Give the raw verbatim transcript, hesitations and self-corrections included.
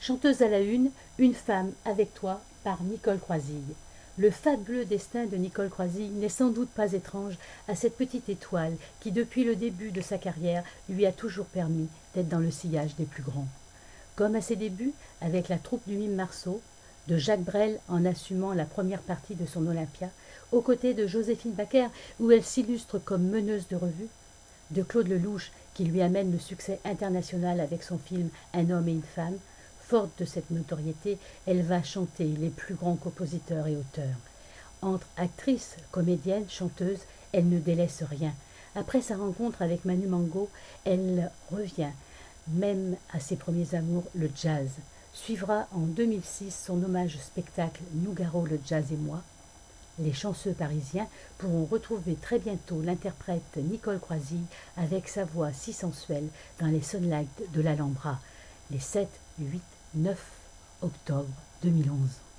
Chanteuse à la une, Une femme avec toi par Nicole Croisille. Le fabuleux destin de Nicole Croisille n'est sans doute pas étrange à cette petite étoile qui, depuis le début de sa carrière, lui a toujours permis d'être dans le sillage des plus grands. Comme à ses débuts avec la troupe du Mime Marceau, de Jacques Brel en assumant la première partie de son Olympia, aux côtés de Joséphine Baker où elle s'illustre comme meneuse de revue, de Claude Lelouch qui lui amène le succès international avec son film Un homme et une femme. Forte de cette notoriété, elle va chanter les plus grands compositeurs et auteurs. Entre actrice, comédienne, chanteuse, elle ne délaisse rien. Après sa rencontre avec Manu Mango, elle revient, même à ses premiers amours, le jazz. Suivra en deux mille six son hommage spectacle Nougaro, le jazz et moi. Les chanceux parisiens pourront retrouver très bientôt l'interprète Nicole Croisille avec sa voix si sensuelle dans les Sunlights de l'Alhambra, les sept, huit, neuf octobre deux mille onze.